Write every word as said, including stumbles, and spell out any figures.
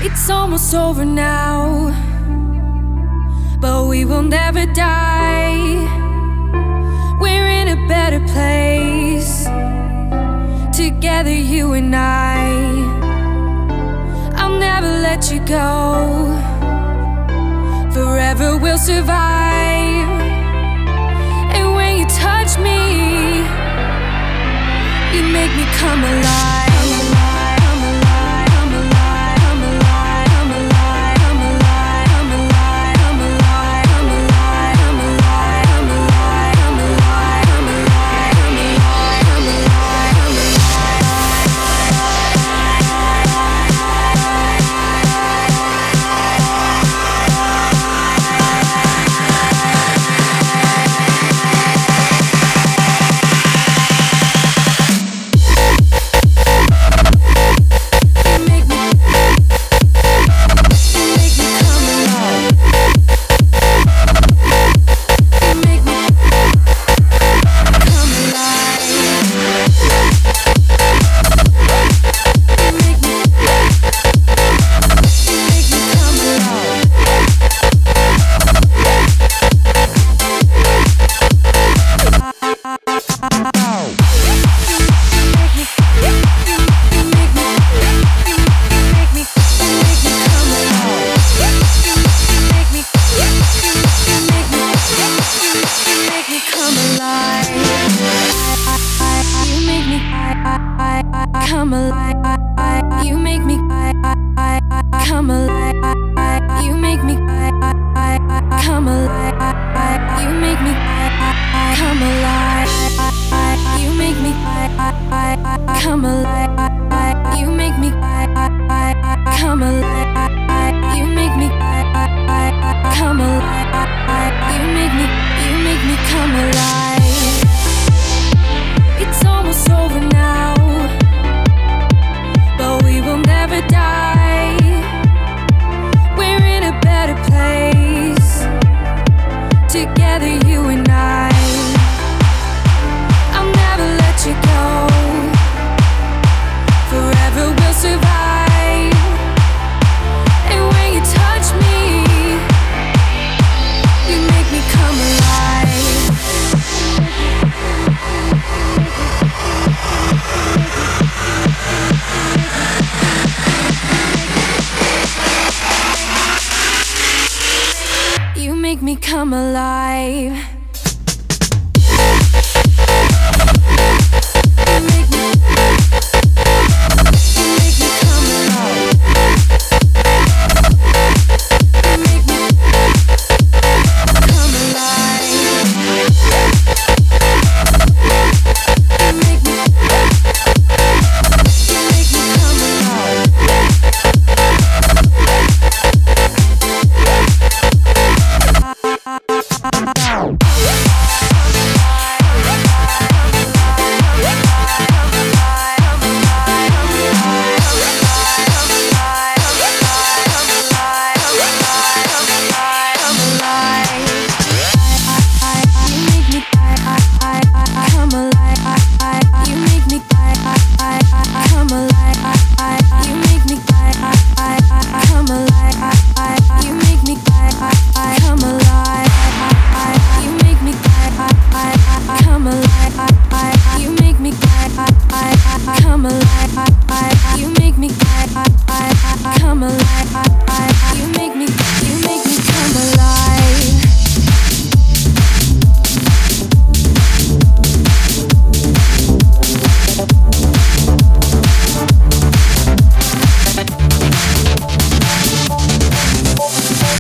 It's almost over now, but we will never die. We're in a better place together, you and I. I'll never let you go. Forever we'll survive. And when you touch me, you make me come alive. Come alive, you make me come alive, you make me come alive, you make me come alive, you make me come alive, you make me come alive, you make me come alive, you make me you make me come alive. It's almost over now, but we will never die. We're in a better place together, you and I. I'll never let you go. Forever we'll survive. And when you touch me, you make me come alive. You make me come alive.